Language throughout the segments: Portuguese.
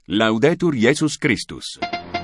Laudetur Jesus Christus.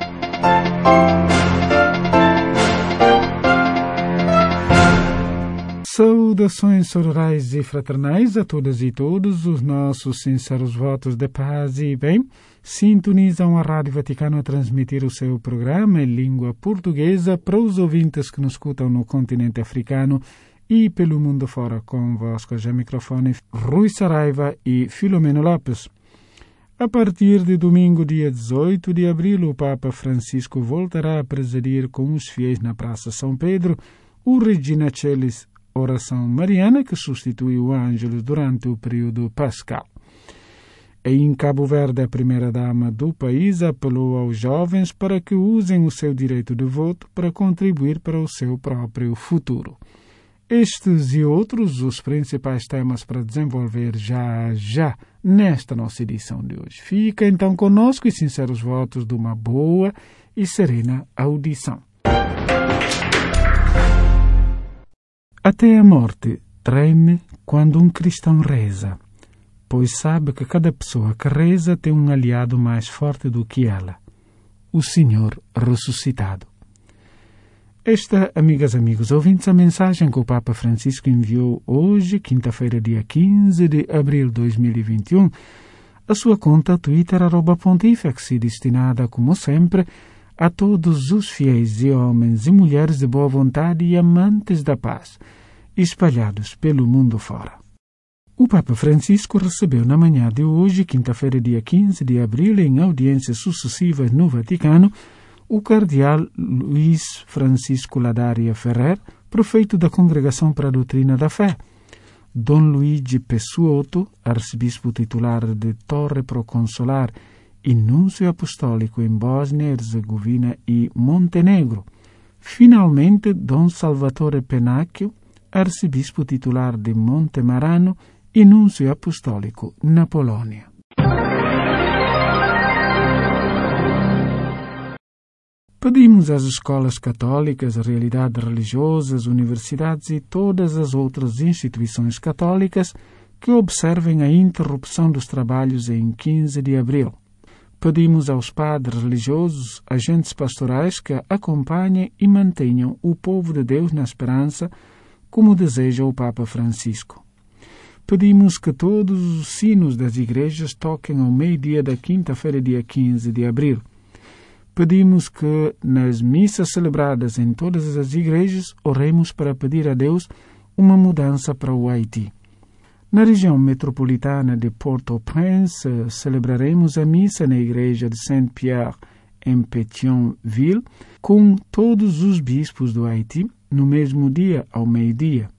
Saudações sororais e fraternais a todas e todos, os nossos sinceros votos de paz e bem. Sintonizam a Rádio Vaticano a transmitir o seu programa em língua portuguesa para os ouvintes que nos escutam no continente africano e pelo mundo fora. Convosco já microfone Rui Saraiva e Filomeno Lopes. A partir de domingo, dia 18 de abril, o Papa Francisco voltará a presidir com os fiéis na Praça São Pedro o Regina Coelis, oração mariana que substitui o Ângelus durante o período pascal. Em Cabo Verde, a primeira-dama do país apelou aos jovens para que usem o seu direito de voto para contribuir para o seu próprio futuro. Estes e outros os principais temas para desenvolver já nesta nossa edição de hoje. Fica então conosco e sinceros votos de uma boa e serena audição. Até a morte treme quando um cristão reza, pois sabe que cada pessoa que reza tem um aliado mais forte do que ela, o Senhor ressuscitado. Esta, amigas e amigos ouvintes, a mensagem que o Papa Francisco enviou hoje, quinta-feira, dia 15 de abril de 2021, a sua conta Twitter @Pontifex, destinada, como sempre, a todos os fiéis e homens e mulheres de boa vontade e amantes da paz, espalhados pelo mundo fora. O Papa Francisco recebeu na manhã de hoje, quinta-feira, dia 15 de abril, em audiências sucessivas no Vaticano, o cardeal Luís Francisco Ladaria Ferrer, prefeito da Congregação para a Doutrina da Fé, Dom Luigi Pessuoto, arcebispo titular de Torre Proconsular e núncio apostólico em Bósnia, Herzegovina e Montenegro. Finalmente, Dom Salvatore Pennacchio, arcebispo titular de Montemarano e núncio apostólico na Polônia. Pedimos às escolas católicas, realidades religiosas, universidades e todas as outras instituições católicas que observem a interrupção dos trabalhos em 15 de abril. Pedimos aos padres religiosos, agentes pastorais que acompanhem e mantenham o povo de Deus na esperança, como deseja o Papa Francisco. Pedimos que todos os sinos das igrejas toquem ao meio-dia da quinta-feira, dia 15 de abril. Pedimos que, nas missas celebradas em todas as igrejas, oremos para pedir a Deus uma mudança para o Haiti. Na região metropolitana de Port-au-Prince, celebraremos a missa na igreja de Saint-Pierre, em Pétionville, com todos os bispos do Haiti, no mesmo dia, ao meio-dia.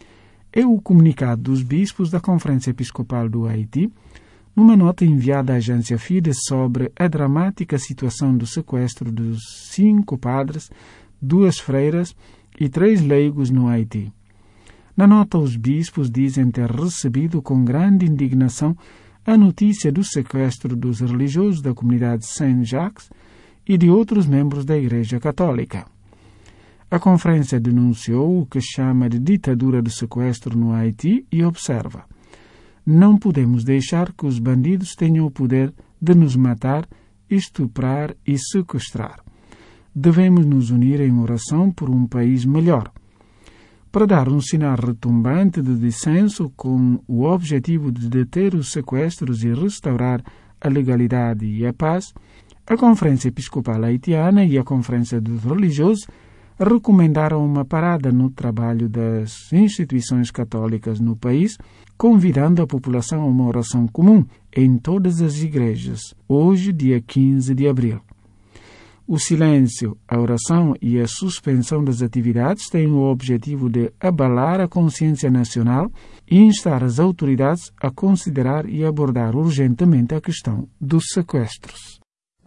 É o comunicado dos bispos da Conferência Episcopal do Haiti, numa nota enviada à agência Fides sobre a dramática situação do sequestro dos 5 padres, 2 freiras e 3 leigos no Haiti. Na nota, os bispos dizem ter recebido com grande indignação a notícia do sequestro dos religiosos da comunidade Saint-Jacques e de outros membros da Igreja Católica. A conferência denunciou o que chama de ditadura do sequestro no Haiti e observa: não podemos deixar que os bandidos tenham o poder de nos matar, estuprar e sequestrar. Devemos nos unir em oração por um país melhor. Para dar um sinal retumbante de dissenso com o objetivo de deter os sequestros e restaurar a legalidade e a paz, a Conferência Episcopal Haitiana e a Conferência dos Religiosos recomendaram uma parada no trabalho das instituições católicas no país, convidando a população a uma oração comum em todas as igrejas, hoje, dia 15 de abril. O silêncio, a oração e a suspensão das atividades têm o objetivo de abalar a consciência nacional e instar as autoridades a considerar e abordar urgentemente a questão dos sequestros.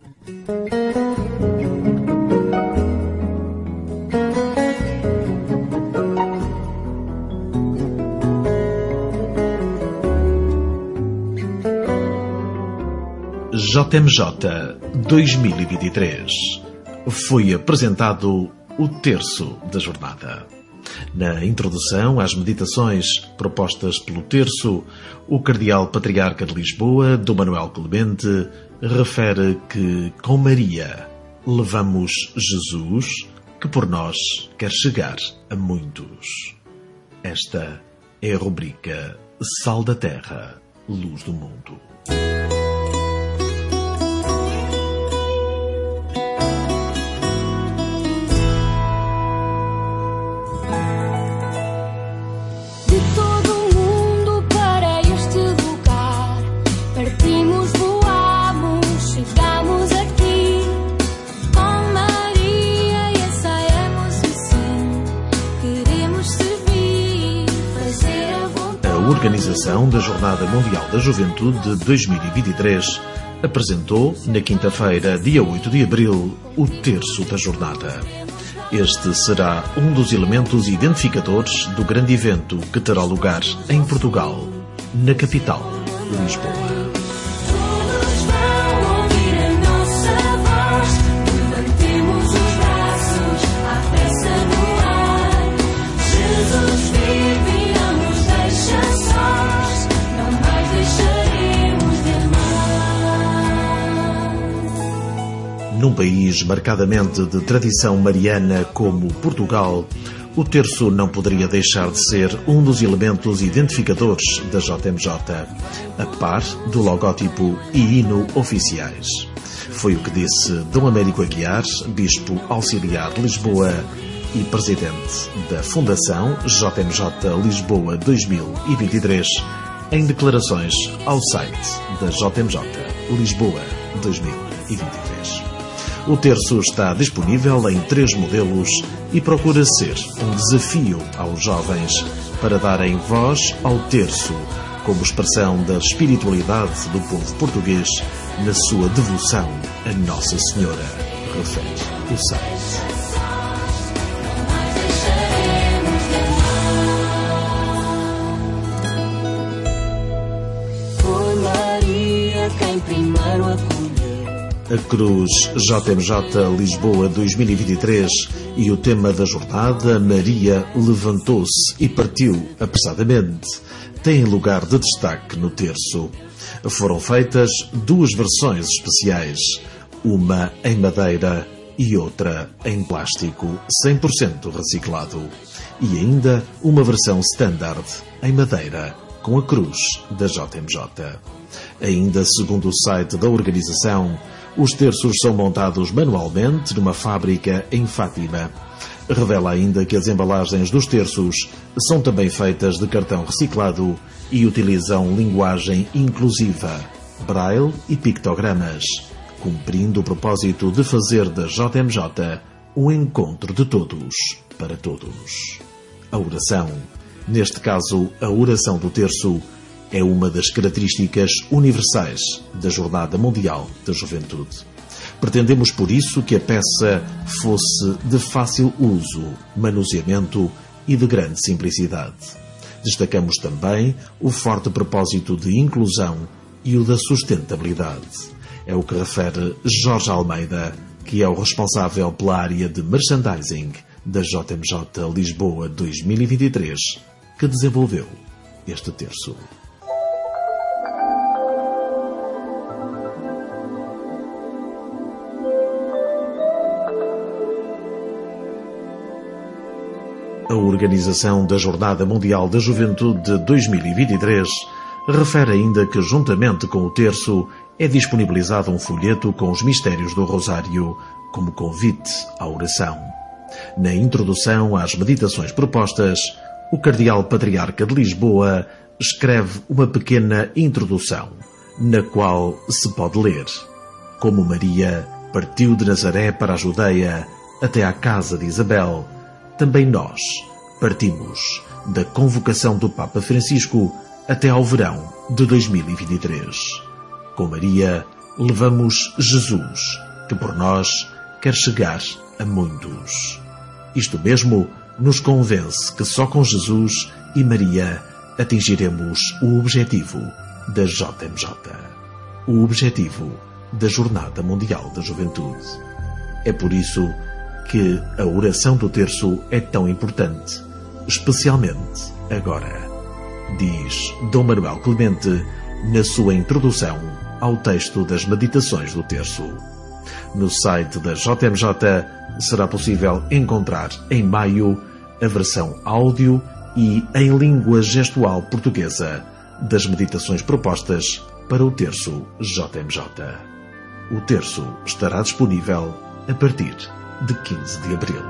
JMJ 2023. Foi apresentado o terço da jornada. Na introdução às meditações propostas pelo terço, o Cardeal Patriarca de Lisboa, Dom Manuel Clemente, refere que com Maria levamos Jesus, que por nós quer chegar a muitos. Esta é a rubrica Sal da Terra, Luz do Mundo. A Organização da Jornada Mundial da Juventude de 2023 apresentou, na quinta-feira, dia 8 de abril, o Terço da Jornada. Este será um dos elementos identificadores do grande evento que terá lugar em Portugal, na capital, Lisboa. Num país marcadamente de tradição mariana como Portugal, o terço não poderia deixar de ser um dos elementos identificadores da JMJ, a par do logótipo e hino oficiais. Foi o que disse Dom Américo Aguiar, Bispo Auxiliar de Lisboa e Presidente da Fundação JMJ Lisboa 2023, em declarações ao site da JMJ Lisboa 2023. O terço está disponível em 3 modelos e procura ser um desafio aos jovens para darem voz ao terço como expressão da espiritualidade do povo português na sua devoção a Nossa Senhora, refere o site. A Cruz JMJ Lisboa 2023 e o tema da jornada, Maria levantou-se e partiu apressadamente, têm lugar de destaque no terço. Foram feitas 2 versões especiais, uma em madeira e outra em plástico 100% reciclado, e ainda uma versão standard em madeira com a cruz da JMJ. Ainda segundo o site da organização, os terços são montados manualmente numa fábrica em Fátima. Revela ainda que as embalagens dos terços são também feitas de cartão reciclado e utilizam linguagem inclusiva, braille e pictogramas, cumprindo o propósito de fazer da JMJ um encontro de todos para todos. A oração, neste caso a oração do terço, é uma das características universais da Jornada Mundial da Juventude. Pretendemos por isso que a peça fosse de fácil uso, manuseamento e de grande simplicidade. Destacamos também o forte propósito de inclusão e o da sustentabilidade. É o que refere Jorge Almeida, que é o responsável pela área de merchandising da JMJ Lisboa 2023, que desenvolveu este terço. A Organização da Jornada Mundial da Juventude de 2023 refere ainda que, juntamente com o terço, é disponibilizado um folheto com os mistérios do Rosário, como convite à oração. Na introdução às meditações propostas, o Cardeal Patriarca de Lisboa escreve uma pequena introdução, na qual se pode ler: como Maria partiu de Nazaré para a Judeia até à casa de Isabel, também nós partimos da convocação do Papa Francisco até ao verão de 2023. Com Maria levamos Jesus, que por nós quer chegar a muitos. Isto mesmo nos convence que só com Jesus e Maria atingiremos o objetivo da JMJ, o objetivo da Jornada Mundial da Juventude. É por isso que a oração do terço é tão importante, especialmente agora, diz Dom Manuel Clemente na sua introdução ao texto das Meditações do Terço. No site da JMJ será possível encontrar em maio a versão áudio e em língua gestual portuguesa das meditações propostas para o Terço JMJ. O Terço estará disponível a partir de 15 de abril.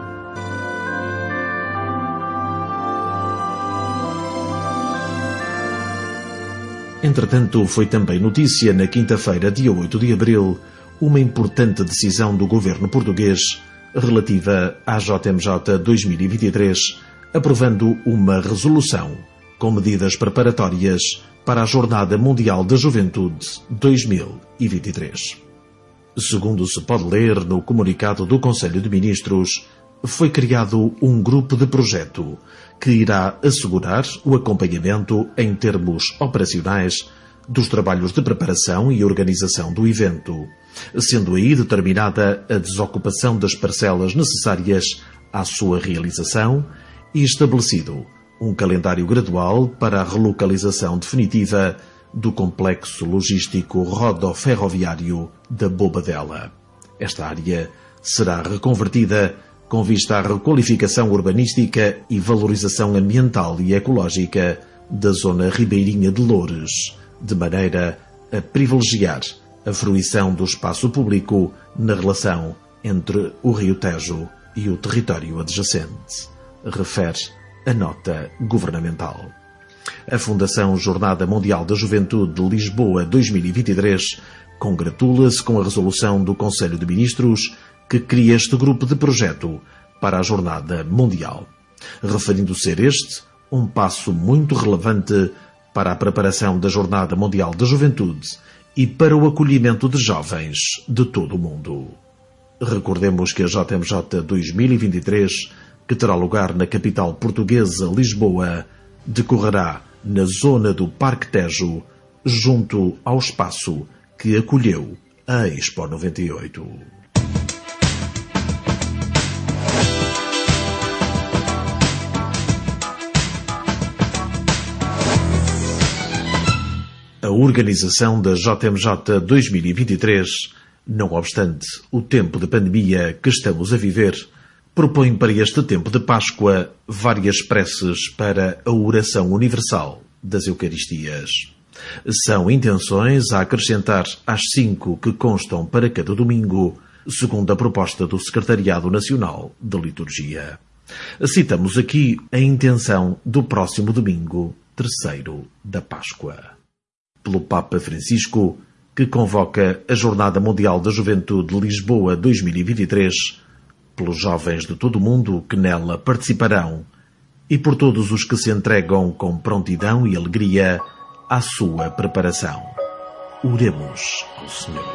Entretanto, foi também notícia na quinta-feira, dia 8 de abril, uma importante decisão do governo português relativa à JMJ 2023, aprovando uma resolução com medidas preparatórias para a Jornada Mundial da Juventude 2023. Segundo se pode ler no comunicado do Conselho de Ministros, foi criado um grupo de projeto que irá assegurar o acompanhamento em termos operacionais dos trabalhos de preparação e organização do evento, sendo aí determinada a desocupação das parcelas necessárias à sua realização e estabelecido um calendário gradual para a relocalização definitiva do complexo logístico rodoferroviário da Bobadela. Esta área será reconvertida com vista à requalificação urbanística e valorização ambiental e ecológica da zona ribeirinha de Loures, de maneira a privilegiar a fruição do espaço público na relação entre o Rio Tejo e o território adjacente, refere a nota governamental. A Fundação Jornada Mundial da Juventude de Lisboa 2023 congratula-se com a resolução do Conselho de Ministros que cria este grupo de projeto para a Jornada Mundial, referindo ser este um passo muito relevante para a preparação da Jornada Mundial da Juventude e para o acolhimento de jovens de todo o mundo. Recordemos que a JMJ 2023, que terá lugar na capital portuguesa, Lisboa, decorrerá na zona do Parque Tejo, junto ao espaço que acolheu a Expo 98. A organização da JMJ 2023, não obstante o tempo de pandemia que estamos a viver, propõe para este tempo de Páscoa várias preces para a oração universal das Eucaristias. São intenções a acrescentar às 5 que constam para cada domingo, segundo a proposta do Secretariado Nacional de Liturgia. Citamos aqui a intenção do próximo domingo, 3º da Páscoa. Pelo Papa Francisco, que convoca a Jornada Mundial da Juventude de Lisboa 2023, pelos jovens de todo o mundo que nela participarão e por todos os que se entregam com prontidão e alegria à sua preparação. Oremos ao Senhor.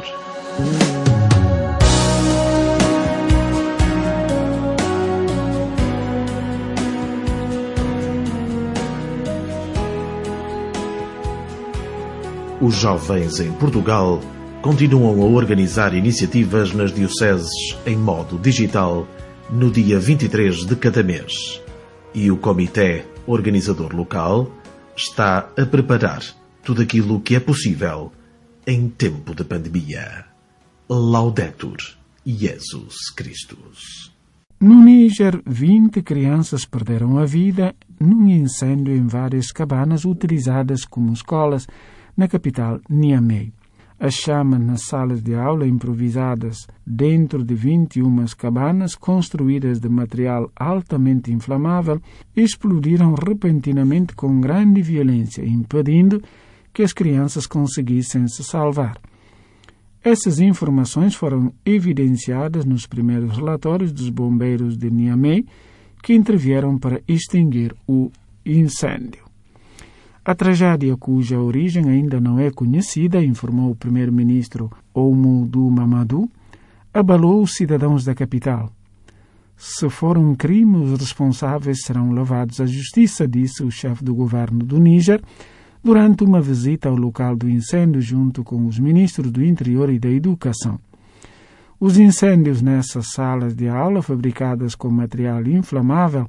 Os jovens em Portugal continuam a organizar iniciativas nas dioceses em modo digital no dia 23 de cada mês. E o Comitê Organizador Local está a preparar tudo aquilo que é possível em tempo de pandemia. Laudetur Jesus Christus. No Níger, 20 crianças perderam a vida num incêndio em várias cabanas utilizadas como escolas na capital Niamey. As chamas nas salas de aula improvisadas dentro de 21 cabanas construídas de material altamente inflamável explodiram repentinamente com grande violência, impedindo que as crianças conseguissem se salvar. Essas informações foram evidenciadas nos primeiros relatórios dos bombeiros de Niamey, que intervieram para extinguir o incêndio. A tragédia, cuja origem ainda não é conhecida, informou o primeiro-ministro Oumoudou Mamadou, abalou os cidadãos da capital. Se for um crime, os responsáveis serão levados à justiça, disse o chefe do governo do Níger, durante uma visita ao local do incêndio junto com os ministros do Interior e da Educação. Os incêndios nessas salas de aula, fabricadas com material inflamável,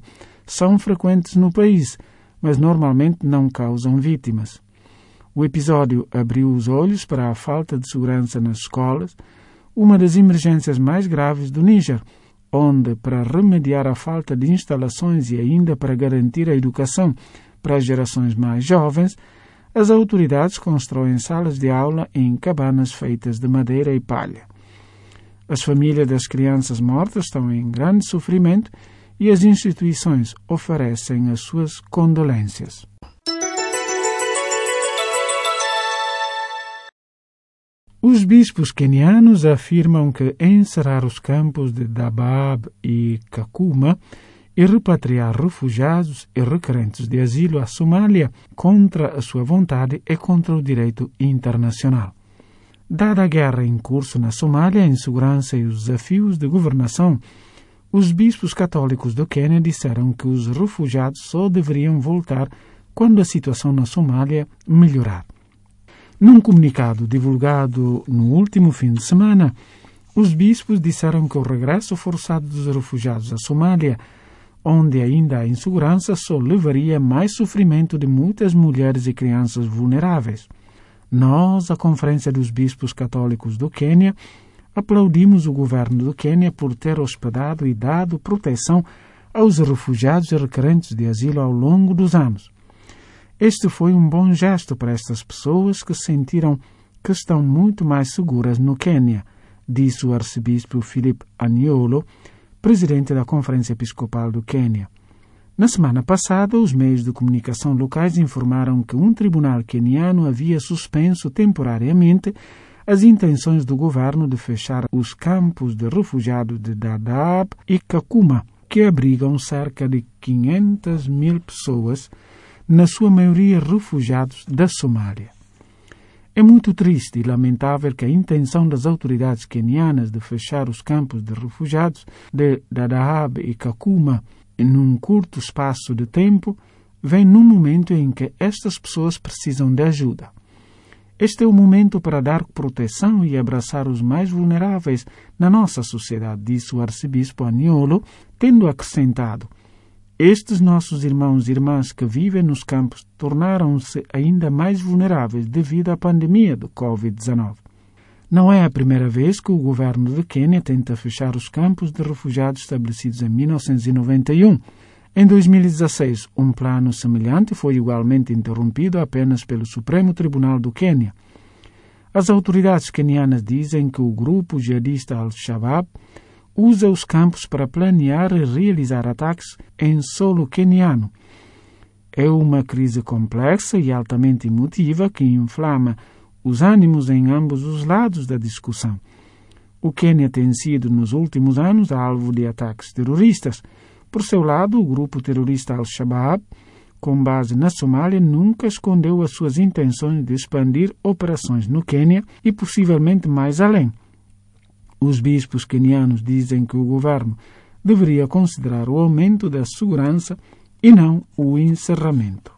são frequentes no país, mas normalmente não causam vítimas. O episódio abriu os olhos para a falta de segurança nas escolas, uma das emergências mais graves do Níger, onde, para remediar a falta de instalações e ainda para garantir a educação para as gerações mais jovens, as autoridades constroem salas de aula em cabanas feitas de madeira e palha. As famílias das crianças mortas estão em grande sofrimento e as instituições oferecem as suas condolências. Os bispos quenianos afirmam que encerrar os campos de Dadaab e Kakuma e repatriar refugiados e requerentes de asilo à Somália contra a sua vontade é contra o direito internacional. Dada a guerra em curso na Somália, a insegurança e os desafios de governação, os bispos católicos do Quênia disseram que os refugiados só deveriam voltar quando a situação na Somália melhorar. Num comunicado divulgado no último fim de semana, os bispos disseram que o regresso forçado dos refugiados à Somália, onde ainda há insegurança, só levaria a mais sofrimento de muitas mulheres e crianças vulneráveis. Nós, a Conferência dos Bispos Católicos do Quênia, aplaudimos o governo do Quênia por ter hospedado e dado proteção aos refugiados e requerentes de asilo ao longo dos anos. Este foi um bom gesto para estas pessoas que sentiram que estão muito mais seguras no Quênia, disse o arcebispo Philip Anyolo, presidente da Conferência Episcopal do Quênia. Na semana passada, os meios de comunicação locais informaram que um tribunal queniano havia suspenso temporariamente as intenções do governo de fechar os campos de refugiados de Dadaab e Kakuma, que abrigam cerca de 500.000 pessoas, na sua maioria refugiados da Somália. É muito triste e lamentável que a intenção das autoridades quenianas de fechar os campos de refugiados de Dadaab e Kakuma num curto espaço de tempo vem num momento em que estas pessoas precisam de ajuda. Este é o momento para dar proteção e abraçar os mais vulneráveis na nossa sociedade, disse o arcebispo Anyolo, tendo acrescentado: estes nossos irmãos e irmãs que vivem nos campos tornaram-se ainda mais vulneráveis devido à pandemia do Covid-19. Não é a primeira vez que o governo de Quênia tenta fechar os campos de refugiados estabelecidos em 1991. Em 2016, um plano semelhante foi igualmente interrompido apenas pelo Supremo Tribunal do Quênia. As autoridades quenianas dizem que o grupo jihadista Al-Shabaab usa os campos para planear e realizar ataques em solo queniano. É uma crise complexa e altamente emotiva que inflama os ânimos em ambos os lados da discussão. O Quênia tem sido, nos últimos anos, alvo de ataques terroristas. Por seu lado, o grupo terrorista Al-Shabaab, com base na Somália, nunca escondeu as suas intenções de expandir operações no Quênia e possivelmente mais além. Os bispos quenianos dizem que o governo deveria considerar o aumento da segurança e não o encerramento.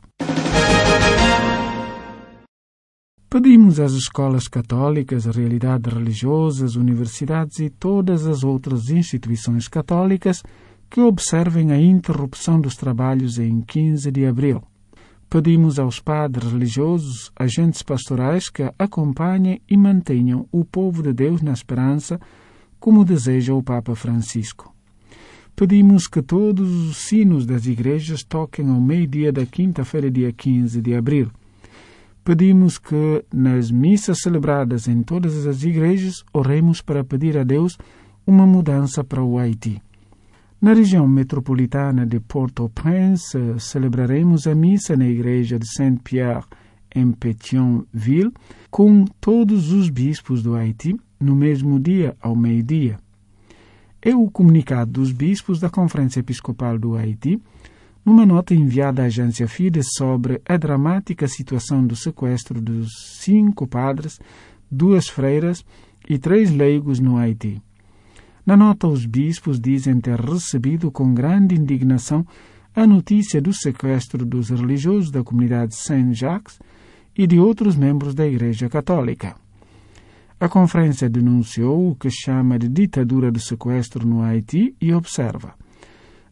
Pedimos às escolas católicas, realidades religiosas, universidades e todas as outras instituições católicas que observem a interrupção dos trabalhos em 15 de abril. Pedimos aos padres religiosos, agentes pastorais que acompanhem e mantenham o povo de Deus na esperança, como deseja o Papa Francisco. Pedimos que todos os sinos das igrejas toquem ao meio-dia da quinta-feira, dia 15 de abril. Pedimos que, nas missas celebradas em todas as igrejas, oremos para pedir a Deus uma mudança para o Haiti. Na região metropolitana de Port-au-Prince, celebraremos a missa na igreja de Saint-Pierre, em Pétionville, com todos os bispos do Haiti, no mesmo dia, ao meio-dia. É o comunicado dos bispos da Conferência Episcopal do Haiti, numa nota enviada à agência Fides sobre a dramática situação do sequestro dos 5 padres, 2 freiras e 3 leigos no Haiti. Na nota, os bispos dizem ter recebido com grande indignação a notícia do sequestro dos religiosos da comunidade Saint-Jacques e de outros membros da Igreja Católica. A conferência denunciou o que chama de ditadura do sequestro no Haiti e observa: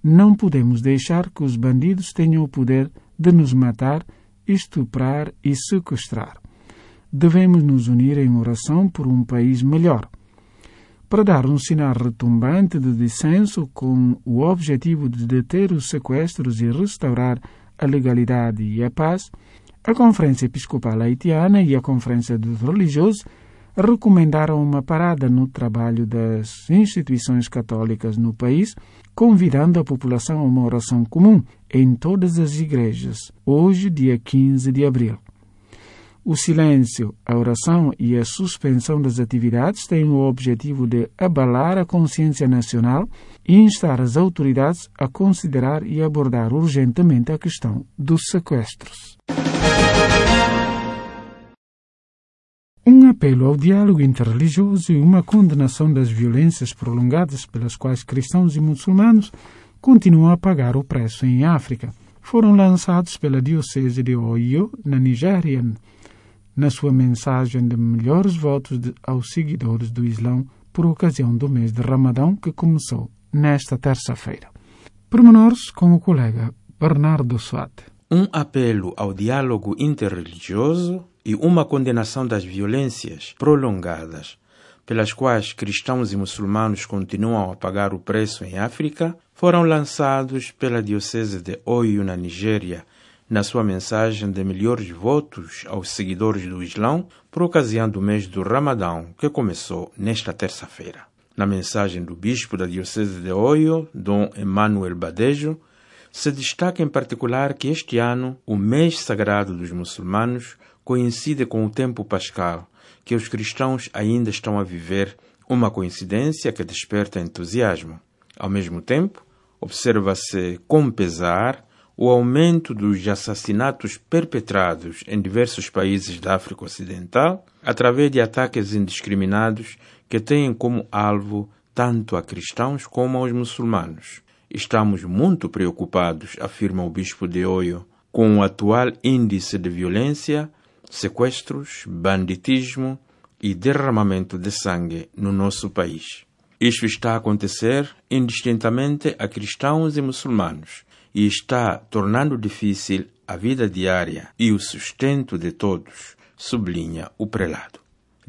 Não podemos deixar que os bandidos tenham o poder de nos matar, estuprar e sequestrar. Devemos nos unir em oração por um país melhor. Para dar um sinal retumbante de dissenso com o objetivo de deter os sequestros e restaurar a legalidade e a paz, a Conferência Episcopal Haitiana e a Conferência dos Religiosos recomendaram uma parada no trabalho das instituições católicas no país, convidando a população a uma oração comum em todas as igrejas, hoje, dia 15 de abril. O silêncio, a oração e a suspensão das atividades têm o objetivo de abalar a consciência nacional e instar as autoridades a considerar e abordar urgentemente a questão dos sequestros. Um apelo ao diálogo interreligioso e uma condenação das violências prolongadas pelas quais cristãos e muçulmanos continuam a pagar o preço em África foram lançados pela Diocese de Oyo, na Nigéria, na sua mensagem de melhores votos aos seguidores do Islão por ocasião do mês de Ramadão, que começou nesta terça-feira. Pormenores com o colega Bernardo Suate. Um apelo ao diálogo interreligioso e uma condenação das violências prolongadas pelas quais cristãos e muçulmanos continuam a pagar o preço em África foram lançados pela Diocese de Oyo, na Nigéria, na sua mensagem de melhores votos aos seguidores do Islão por ocasião do mês do Ramadão, que começou nesta terça-feira. Na mensagem do bispo da Diocese de Oyo, Dom Emmanuel Badejo, se destaca em particular que este ano o mês sagrado dos muçulmanos coincide com o tempo pascal, que os cristãos ainda estão a viver, uma coincidência que desperta entusiasmo. Ao mesmo tempo, observa-se com pesar o aumento dos assassinatos perpetrados em diversos países da África Ocidental, através de ataques indiscriminados que têm como alvo tanto a cristãos como aos muçulmanos. Estamos muito preocupados, afirma o bispo de Oyo, com o atual índice de violência, sequestros, banditismo e derramamento de sangue no nosso país. Isto está a acontecer indistintamente a cristãos e muçulmanos e está tornando difícil a vida diária e o sustento de todos, sublinha o prelado.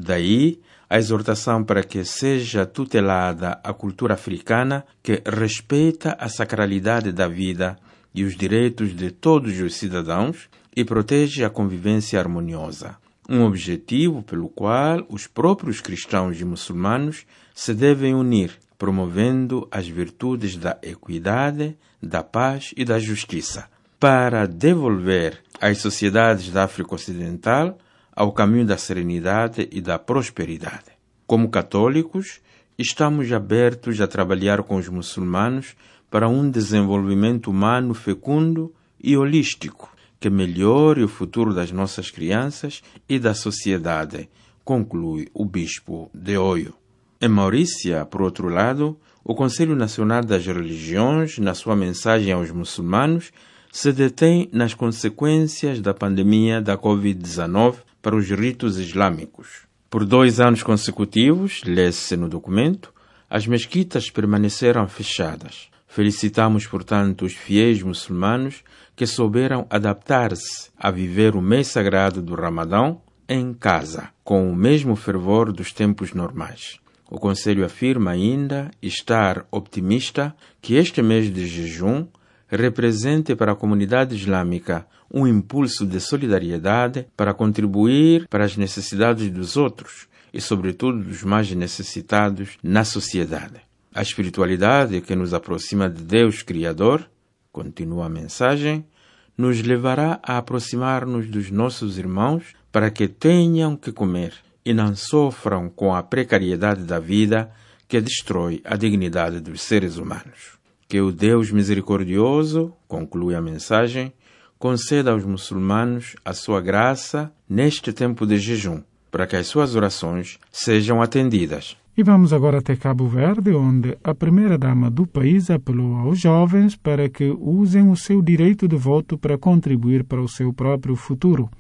Daí a exortação para que seja tutelada a cultura africana que respeita a sacralidade da vida e os direitos de todos os cidadãos e protege a convivência harmoniosa, um objetivo pelo qual os próprios cristãos e muçulmanos se devem unir, promovendo as virtudes da equidade, da paz e da justiça, para devolver as sociedades da África Ocidental ao caminho da serenidade e da prosperidade. Como católicos, estamos abertos a trabalhar com os muçulmanos para um desenvolvimento humano fecundo e holístico, que melhore o futuro das nossas crianças e da sociedade, conclui o bispo de Oyo. Em Maurícia, por outro lado, o Conselho Nacional das Religiões, na sua mensagem aos muçulmanos, se detém nas consequências da pandemia da Covid-19 para os ritos islâmicos. Por 2 anos consecutivos, lê-se no documento, as mesquitas permaneceram fechadas. Felicitamos, portanto, os fiéis muçulmanos que souberam adaptar-se a viver o mês sagrado do Ramadão em casa, com o mesmo fervor dos tempos normais. O Conselho afirma ainda estar optimista que este mês de jejum represente para a comunidade islâmica um impulso de solidariedade para contribuir para as necessidades dos outros e, sobretudo, dos mais necessitados na sociedade. A espiritualidade que nos aproxima de Deus Criador, continua a mensagem, nos levará a aproximar-nos dos nossos irmãos para que tenham que comer e não sofram com a precariedade da vida que destrói a dignidade dos seres humanos. Que o Deus misericordioso, conclui a mensagem, conceda aos muçulmanos a sua graça neste tempo de jejum, para que as suas orações sejam atendidas. E vamos agora até Cabo Verde, onde a primeira-dama do país apelou aos jovens para que usem o seu direito de voto para contribuir para o seu próprio futuro.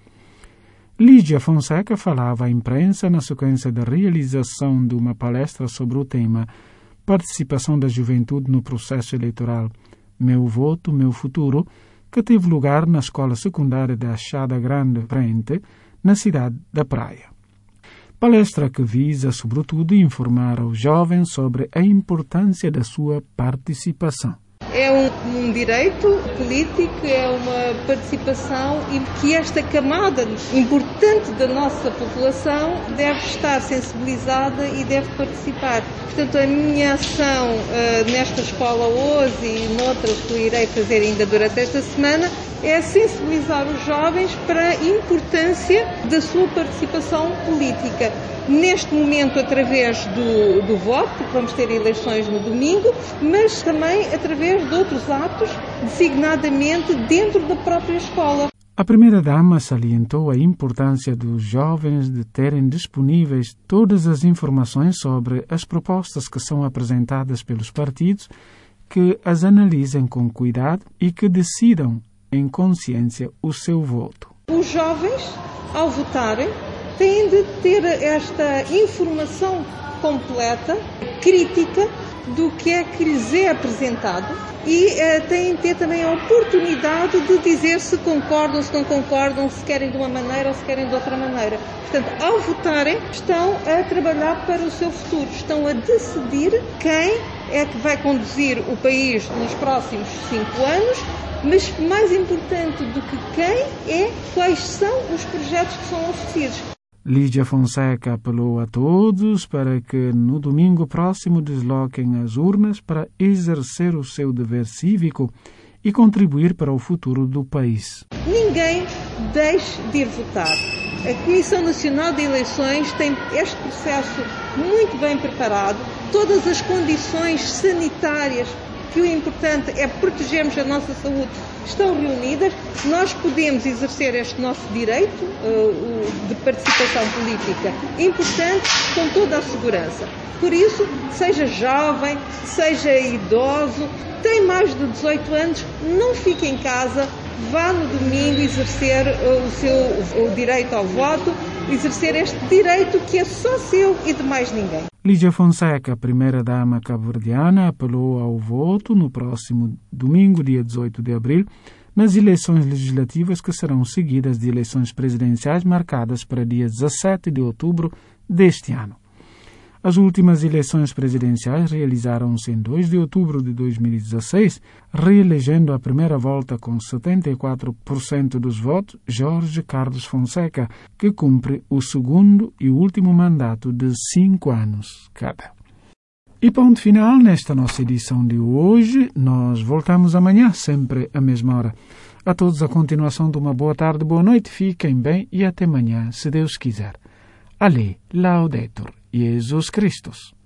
Lídia Fonseca falava à imprensa na sequência da realização de uma palestra sobre o tema Participação da Juventude no Processo Eleitoral Meu Voto, Meu Futuro, que teve lugar na escola secundária da Achada Grande Frente, na cidade da Praia. Palestra que visa, sobretudo, informar aos jovens sobre a importância da sua participação. É um direito político, é uma participação e que esta camada importante da nossa população deve estar sensibilizada e deve participar. Portanto, a minha ação nesta escola hoje e noutras que irei fazer ainda durante esta semana é sensibilizar os jovens para a importância da sua participação política. Neste momento, através do voto, porque vamos ter eleições no domingo, mas também através de outros atos, designadamente dentro da própria escola. A primeira-dama salientou a importância dos jovens de terem disponíveis todas as informações sobre as propostas que são apresentadas pelos partidos, que as analisem com cuidado e que decidam em consciência o seu voto. Os jovens, ao votarem, têm de ter esta informação completa, crítica, do que é que lhes é apresentado e têm de ter também a oportunidade de dizer se concordam, se não concordam, se querem de uma maneira ou se querem de outra maneira. Portanto, ao votarem, estão a trabalhar para o seu futuro, estão a decidir quem é que vai conduzir o país nos próximos 5 anos, mas mais importante do que quem é, quais são os projetos que são oferecidos. Lídia Fonseca apelou a todos para que no domingo próximo desloquem as urnas para exercer o seu dever cívico e contribuir para o futuro do país. Ninguém deixe de ir votar. A Comissão Nacional de Eleições tem este processo muito bem preparado, todas as condições sanitárias, que o importante é protegermos a nossa saúde, estão reunidas. Nós podemos exercer este nosso direito de participação política importante com toda a segurança. Por isso, seja jovem, seja idoso, tem mais de 18 anos, não fique em casa, vá no domingo exercer o direito ao voto, exercer este direito que é só seu e de mais ninguém. Lídia Fonseca, primeira-dama cabo-verdiana, apelou ao voto no próximo domingo, dia 18 de abril, nas eleições legislativas que serão seguidas de eleições presidenciais marcadas para dia 17 de outubro deste ano. As últimas eleições presidenciais realizaram-se em 2 de outubro de 2016, reelegendo a primeira volta com 74% dos votos Jorge Carlos Fonseca, que cumpre o segundo e último mandato de 5 anos cada. E ponto final nesta nossa edição de hoje. Nós voltamos amanhã, sempre à mesma hora. A todos a continuação de uma boa tarde, boa noite, fiquem bem e até amanhã, se Deus quiser. Ale, Laudetur, Jesus Christus.